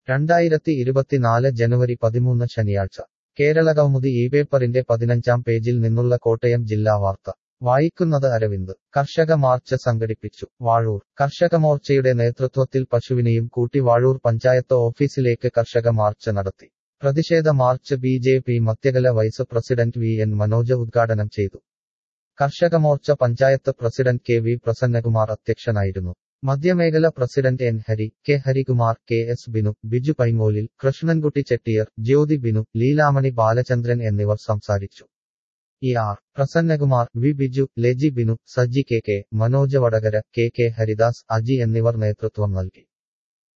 2024 ജനുവരി 13 ശനിയാഴ്ച കേരളകൗമുദി പേപ്പറിന്റെ 15-ാം പേജിൽ നിന്നുള്ള കോട്ടയം ജില്ലാ വാർത്ത വായിക്കുന്നത് അരവിന്ദ്. കർഷക മാർച്ച് സംഘടിപ്പിച്ചു. വാഴൂർ. കർഷകമോർച്ചയുടെ നേതൃത്വത്തിൽ പശുവിനെയും കൂട്ടി വാഴൂർ പഞ്ചായത്ത് ഓഫീസിലേക്ക് കർഷക മാർച്ച് നടത്തി. പ്രതിഷേധ മാർച്ച് ബി.ജെ.പി. മധ്യകല വൈസ് പ്രസിഡന്റ് വി.എൻ. മനോജ് ഉദ്ഘാടനം ചെയ്തു. കർഷകമോർച്ച പഞ്ചായത്ത് പ്രസിഡന്റ് കെ.വി. പ്രസന്നകുമാർ അധ്യക്ഷനായിരുന്നു. മധ്യമേഖല president N. Hari, K. Harikumar, K S. Binu, Biju പൈങ്ങോലിൽ, കൃഷ്ണൻകുട്ടി ചെട്ടിയർ, ജ്യോതി ബിനു, ലീലാമണി ബാലചന്ദ്രൻ എന്നിവർ സംസാരിച്ചു. E R. Prasannakumar, V. Biju, Leji Binu, Saji K. Manoj Vadakara, K. Haridas, Aji എന്നിവർ നേതൃത്വം നൽകി.